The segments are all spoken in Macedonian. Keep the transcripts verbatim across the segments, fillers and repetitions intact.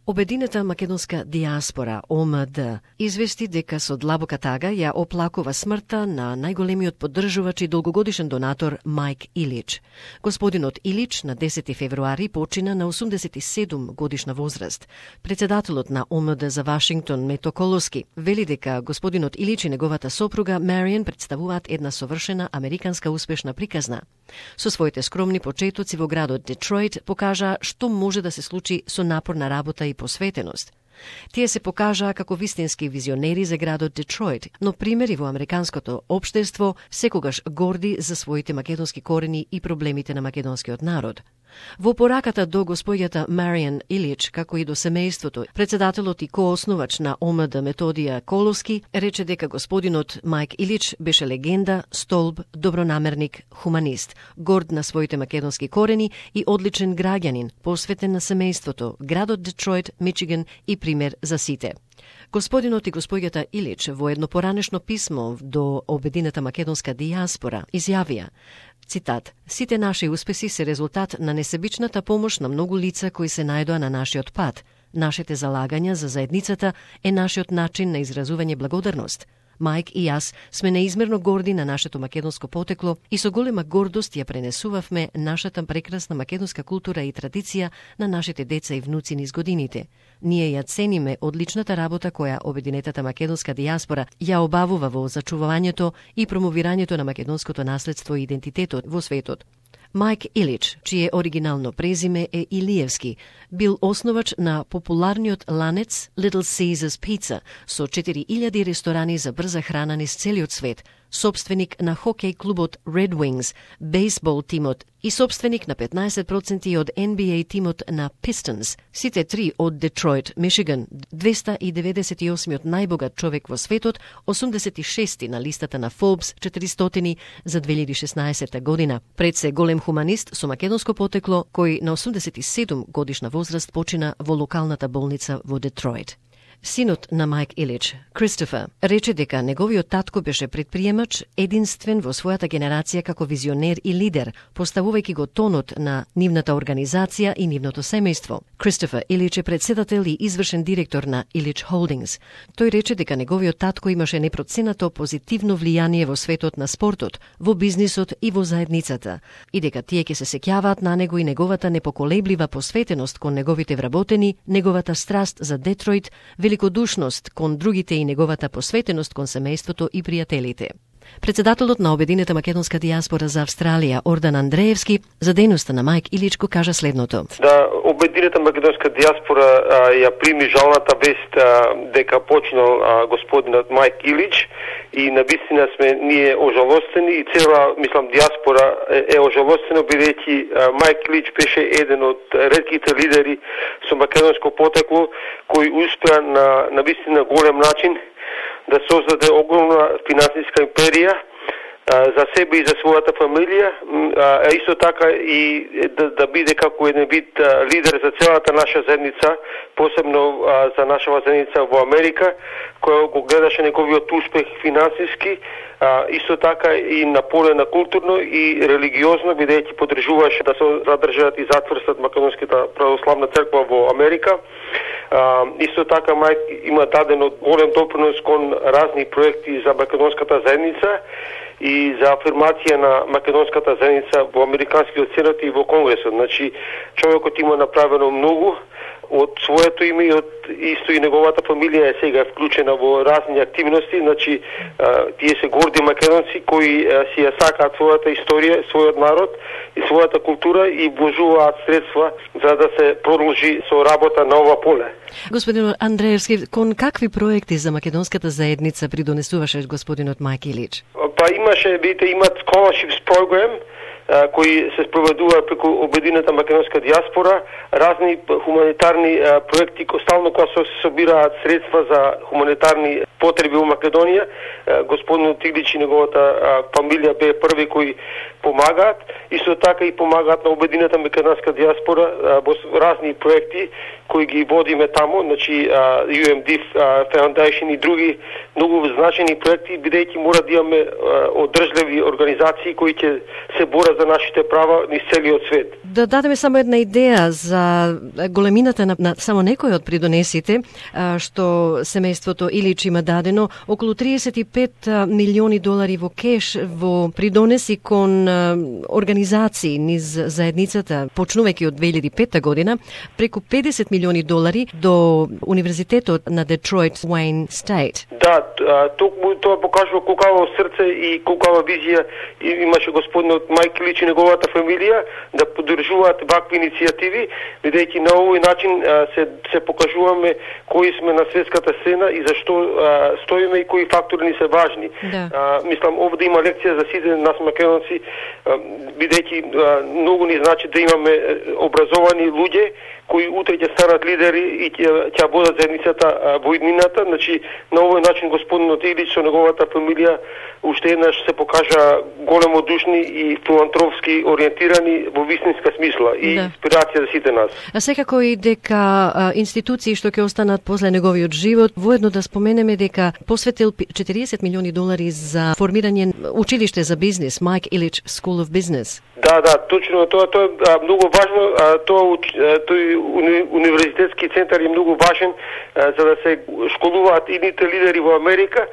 Обединета македонска диаспора О М Д извести дека со длабока тага ја оплакува смртта на најголемиот поддржувач и долгогодишен донатор Мајк Илич. Господинот Илич на десети февруари почина на осумдесет и седум годишна возраст. Председателот на О М Д за Вашингтон Мето Колоски вели дека господинот Илич и неговата сопруга Маријан представуваат една совршена американска успешна приказна. Со своите скромни почетоци во градот Детройт покажа што може да се случи со напорна работа и посветеност. Тие се покажаа како вистински визионери за градот Детройт, но примери во американското општество секогаш горди за своите македонски корени и проблемите на македонскиот народ. Во пораката до господјата Маријан Илич, како и до семејството, председателот и коосновач на О М Д Методија Колоски рече дека господинот Мајк Илич беше легенда, столб, добронамерник, хуманист, горд на своите македонски корени и одличен граѓанин, посветен на семејството, градот Детройт, Мичиган и пример за сите. Господинот и господјата Илич во едно поранешно писмо до обединета македонска диаспора изјавија, цитат: "Сите наши успеси се резултат на несебичната помош на многу лица кои се најдоа на нашиот пат. Нашите залагања за заедницата е нашиот начин на изразување благодарност. Мајк и јас сме неизмерно горди на нашето македонско потекло и со голема гордост ја пренесувавме нашата прекрасна македонска култура и традиција на нашите деца и внуци низ годините. Ние ја цениме одличната работа која обединетата македонска диаспора ја обавува во зачувувањето и промовирањето на македонското наследство и идентитетот во светот." Мајк Илич, чие оригинално презиме е Илиевски, бил основач на популарниот ланец Little Caesars Pizza со четири илјади ресторани за брза храна низ целиот свет, собственик на хокеј клубот Red Wings, бейсбол тимот и собственик на петнаесет проценти од Н Б А тимот на Pistons, сите три од Детройт, Мичиган, двеста и деветдесет и осмиот најбогат човек во светот, осумдесет и шести на листата на Forbes четиристотини за две илјади и шеснаесета година. Пред се голем хуманист со македонско потекло, кој на осумдесет и седум годишна возраст почина во локалната болница во Детройт. Синот на Мајк Илич, Кристофер, рече дека неговиот татко беше предприемач, единствен во својата генерација како визионер и лидер, поставувајќи го тонот на нивната организација и нивното семејство. Кристофер Илич е председател и извршен директор на Илич Холдингс. Тој рече дека неговиот татко имаше непроценато позитивно влијание во светот на спортот, во бизнисот и во заедницата, и дека тие ќе се сеќаваат на него и неговата непоколеблива посветеност кон неговите вработени, неговата страст за Детройт, великодушност кон другите и неговата посветеност кон семејството и пријателите. Председателот на Обединета македонска диаспора за Австралија, Ордан Андреевски, за дејноста на Мајк Илич го кажа следното. Да, Обединета македонска диаспора а, ја прими жалната вест а, дека починал а, господинот Мајк Илич и навистина сме ние ожалостени и цела, мислам, диаспора е, е ожалостена, бидејќи Мајк Илич беше еден од ретките лидери со македонско потекло кој успеа на навистина голем начин да создаде огромна финансиска империја а, за себе и за својата фамилија, а исто така и да, да биде како еден вид а, лидер за целата наша заедница, посебно а, за нашава заедница во Америка, која го гледаше неговиот успех финансиски, а, исто така и на поле на културно и религиозно, бидејќи подржуваше да се задржат и затврстат Македонската православна црква во Америка. А, исто така Мајк има даден од голем допринос кон разни проекти за македонската заедница и за афирмација на македонската заедница во Американскиот сенат и во Конгресот. Значи, човекот има направено многу од своето име и од исто и неговата фамилија е сега вклучена во разни активности. Значи, а, тие се горди македонци кои а, си ја сакаат својата историја, својот народ и својата култура и вложуваат средства за да се продолжи со работа на ова поле. Господин Андреевски, кон какви проекти за македонската заедница придонесуваше господинот Мајк Илич? Па имаше, видите, имат scholarships program, кои се спроведува преку Обединета македонска диаспора, разни хуманитарни а, проекти, стално кога се собираат средства за хуманитарни потреби во Македонија. А, господин Тиглич и неговата а, фамилија бе први кои помагаат. Исто така и помагаат на Обединета македонска диаспора а, во разни проекти кои ги водиме таму, значи а, Ю Ем Ди Foundation и други многу значени проекти, бидејќи мора да имаме одржливи организации кои ќе се борат за нашите права низ целиот свет. Да дадеме само една идеја за големината на, на само некој од придонесите, што семејството Илич има дадено околу триесет и пет милиони долари во кеш во придонеси кон организации низ заедницата, почнувајќи од две илјади и пета година, преку педесет милиони долари до Универзитетот на Детройт Уейн Стейт. Да, токму тоа покажува колкава срце и колкава визија имаше господинот Майк Илич и неговата фамилија да поддржуваат вакви иницијативи, бидејќи на овој начин се се покажуваме кои сме на светската сцена и зашто а, стоиме и кои фактори ни се важни. Да. А, мислам овде има лекција за сите нас македонци, бидејќи многу ни значи да имаме образовани луѓе кои утре ќе станат лидери и ќе ќе водат заедницата во иднината. Значи на овој начин господинот Илич со неговата фамилија уште еднаш се покажа големодушни и филантропски ориентирани во вистинска смисла и да. Инспирација за сите нас. А секако и дека а, институции што ќе останат после неговиот живот, воедно да споменеме дека посветил четириесет милиони долари за формирање училиште за бизнес, Mike Ilitch School of Business. Да, да, точно, тоа тоа е многу важно, тоа тој уни, универзитетски центар е многу важен а, за да се школуваат идните лидери во Америка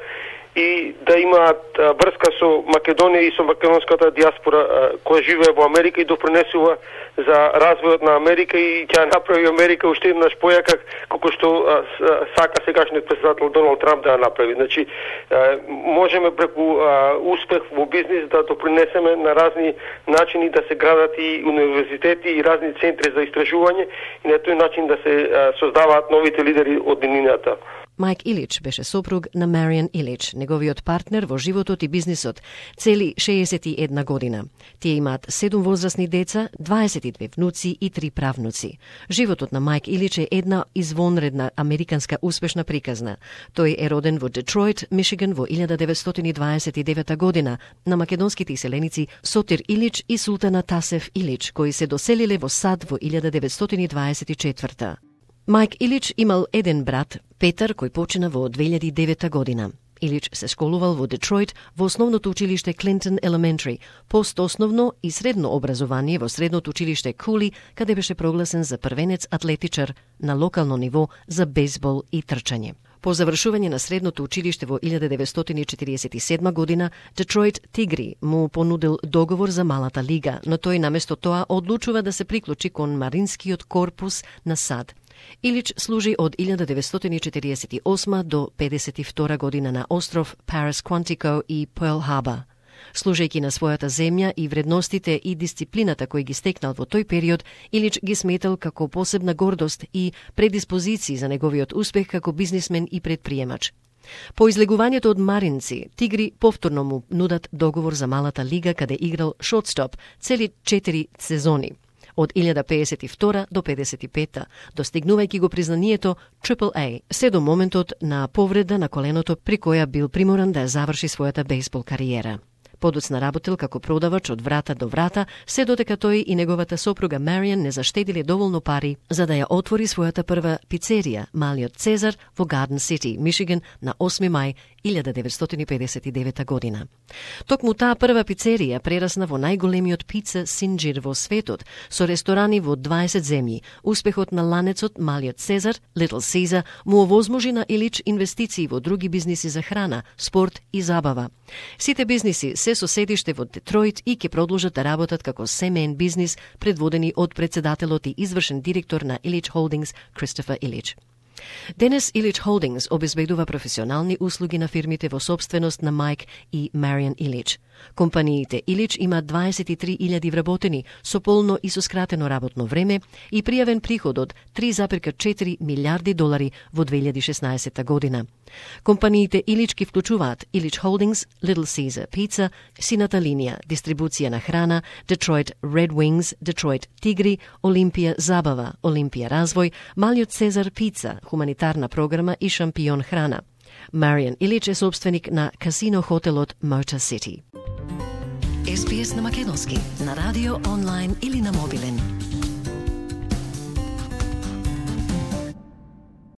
и да имаат а, врска со Македонија и со македонската диаспора а, која живее во Америка и допринесува за развојот на Америка и ќе направи Америка уште еднаш појака како што а, сака сегашниот претседател Доналд Трамп да ја направи. Значи а, можеме преку а, успех во бизнис да допринесеме на разни начини да се градат и универзитети и разни центри за истражување и на тој начин да се а, создаваат новите лидери од иднината. Майк Илич беше сопруг на Маријан Илич, неговиот партнер во животот и бизнисот, цели шеесет и една година. Тие имаат седум возрастни деца, дваесет и две внуци и три правнуци. Животот на Майк Илич е една извонредна американска успешна приказна. Тој е роден во Детройт, Мишиган во илјада деветстотини дваесет и девета година на македонските иселеници Сотир Илич и Султана Тасев Илич, кои се доселиле во САД во илјада деветстотини дваесет и четврта. Майк Илич имал еден брат, Петар, кој почина во две илјади и девета година. Илич се школувал во Детройт во основното училиште Клинтон Elementary, постосновно и средно образование во средното училиште Кули, каде беше прогласен за првенец атлетичар на локално ниво за бейсбол и трчање. По завршување на средното училиште во илјада деветстотини четириесет и седма година, Детройт Тигри му понудил договор за малата лига, но тој наместо тоа одлучува да се приклучи кон Маринскиот корпус на САД. Илич служи од илјада деветстотини четириесет и осма до педесет и втора година на остров Парис Квантико и Перл Харбор. Служејќи на својата земја и вредностите и дисциплината кои ги стекнал во тој период, Илич ги сметал како посебна гордост и предиспозиции за неговиот успех како бизнисмен и предприемач. По излегувањето од Маринци, Тигри повторно му нудат договор за малата лига каде играл шортстоп цели четири сезони. Од илјада педесет и втора до педесет и пета, достигнувајќи го признанието Трипл А, се до моментот на повреда на коленото при која бил приморан да ја заврши својата бейсбол кариера. Подоцна работел како продавач од врата до врата, се додека тој и неговата сопруга Маријан не заштедиле доволно пари за да ја отвори својата прва пицерија, Малиот Цезар, во Гарден Сити, Мишиган, на осми мај илјада деветстотини педесет и девета година. Токму таа прва пицерија прерасна во најголемиот пица синџир во светот, со ресторани во дваесет земји. Успехот на ланецот Малиот Цезар, Little Caesar, му овозможи на Илич инвестиции во други бизниси за храна, спорт и забава. Сите бизниси се со седиште во Детройт и ќе продолжат да работат како семеен бизнис, предводени од председателот и извршен директор на Илич Холдингс, Кристофер Илич. Денес Илич Холдингс обезбедува професионални услуги на фирмите во собственост на Майк и Маријан Илич. Компаниите Илич има дваесет и три илјади вработени со полно и со скратено работно време и пријавен приход од три зарез и четири милијарди долари во две илјади и шеснаесета година. Компаниите Илич ги вклучуваат Илич Холдингс, Little Caesar Pizza, сината линија, дистрибуција на храна, Detroit Red Wings, Detroit Тигри, Олимпија Забава, Олимпија Развој, Малиот Цезар Пица, хуманитарна програма и Шампион храна. Маријан Илич е собственик на казино хотелот Motor City. Ес Би Ес на македонски, на радио, онлайн или на мобилен.